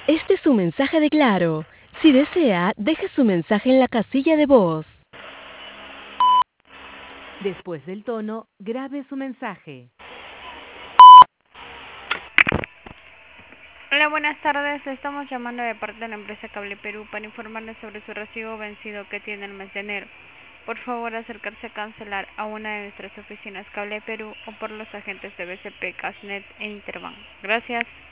Este es su mensaje de Claro. Si desea, deje su mensaje en la casilla de voz. Después del tono, grabe su mensaje. Hola, buenas tardes. Le estamos llamando de parte de la empresa Cable Perú para informarles sobre su recibo vencido que tiene el mes de enero. Por favor, acercarse a cancelar a una de nuestras oficinas Cable Perú o por los agentes de BCP, Casnet e Interbank. Gracias.